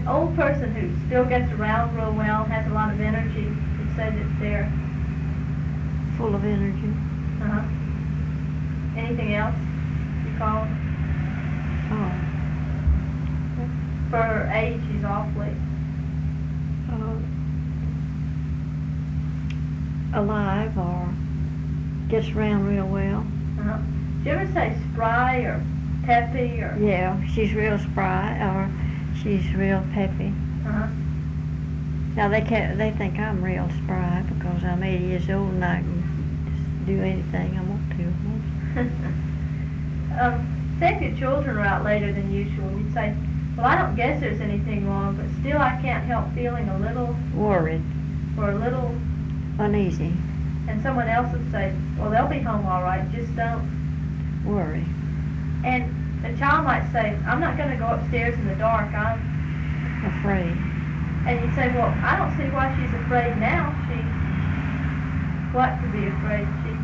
old person who still gets around real well, has a lot of energy, would say that they're full of energy. Uh-huh. Anything else you call them? Oh. For her age, she's awfully. Alive or gets around real well. Uh-huh. Do you ever say spry or peppy or? Yeah, she's real spry or she's real peppy. Uh-huh. Now they think I'm real spry because I'm 80 years old and I can just do anything I want to. Say if your children are out later than usual, you'd say, well, I don't guess there's anything wrong, but still I can't help feeling a little Worried. Or a little uneasy. And someone else would say, well, they'll be home all right, just don't worry. And the child might say, I'm not going to go upstairs in the dark, I'm afraid. And you'd say, well, I don't see why she's afraid now. What to be afraid?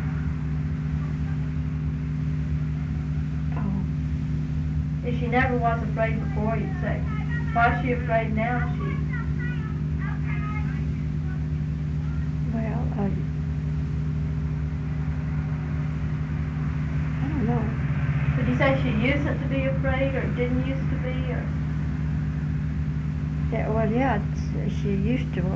If she never was afraid before, you'd say, why is she afraid now? Well, I don't know. Did you say she used to be afraid or didn't used to be? Or? Yeah, well, yeah, she used to.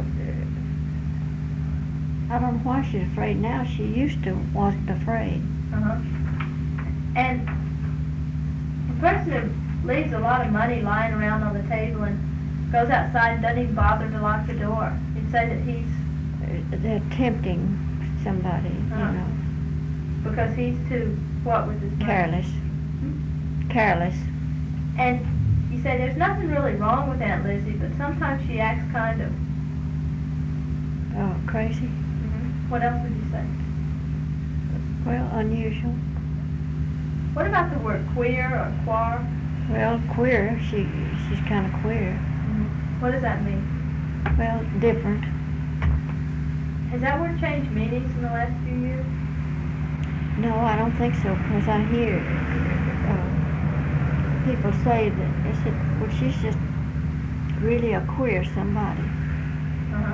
I don't know why she's afraid now. She used to wasn't afraid. Uh-huh. And a person who leaves a lot of money lying around on the table and goes outside and doesn't even bother to lock the door, you'd say that he's... They're tempting somebody, you know. Because he's too, what with his money? Careless. Careless. And you say there's nothing really wrong with Aunt Lizzie, but sometimes she acts kind of... crazy? Mm-hmm. What else would you say? Well, unusual. What about the word queer or quar? Well, queer, she's kind of queer. Mm-hmm. What does that mean? Well, different. Has that word changed meanings in the last few years? No, I don't think so, because I hear people say that, they said, well, she's just really a queer somebody. Uh-huh.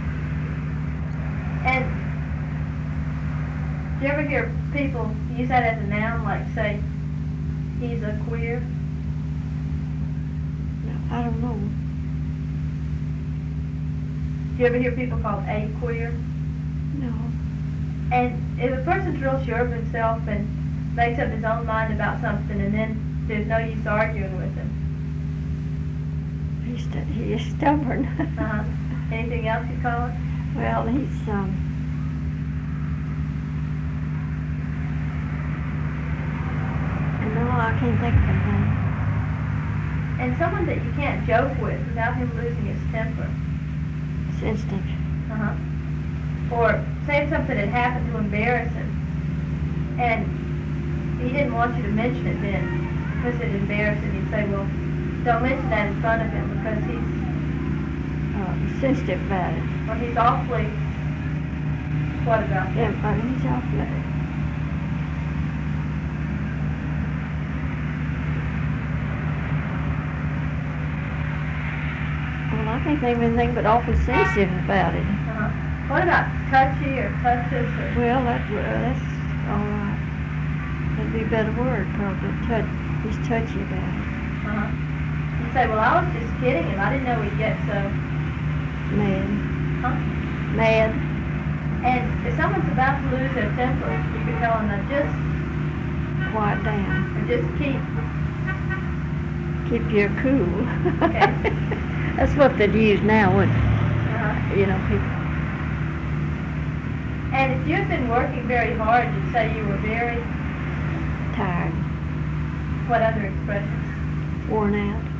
And do you ever hear people use that as a noun, like say, he's a queer? No, I don't know. Do you ever hear people called a queer? No. And if a person's real sure of himself and makes up his own mind about something, and then there's no use arguing with him. He is stubborn. Uh-huh. Anything else you call it? Well, he's no, I can't think of anything. And someone that you can't joke with without him losing his temper. Sensitive. Uh-huh. Or say something had happened to embarrass him, and he didn't want you to mention it then because it embarrassed him. You'd say, well, don't mention that in front of him because he's sensitive about it. Well, he's awfully... What about that? Yeah, he's awfully... Well, I can't think of anything but awfully sensitive about it. Uh-huh. What about touchy or touches? Or... Well, that's all right. That'd be a better word, probably. He's touchy about it. Uh-huh. You say, well, I was just kidding him. I didn't know he'd get so... Mad. Huh? Mad. And if someone's about to lose their temper, you could tell them to just... Quiet down. Or just keep your cool. Okay. That's what they'd use now, wouldn't it? Uh-huh. You know, people. And if you've been working very hard, you'd say you were very... Tired. What other expressions? Worn out.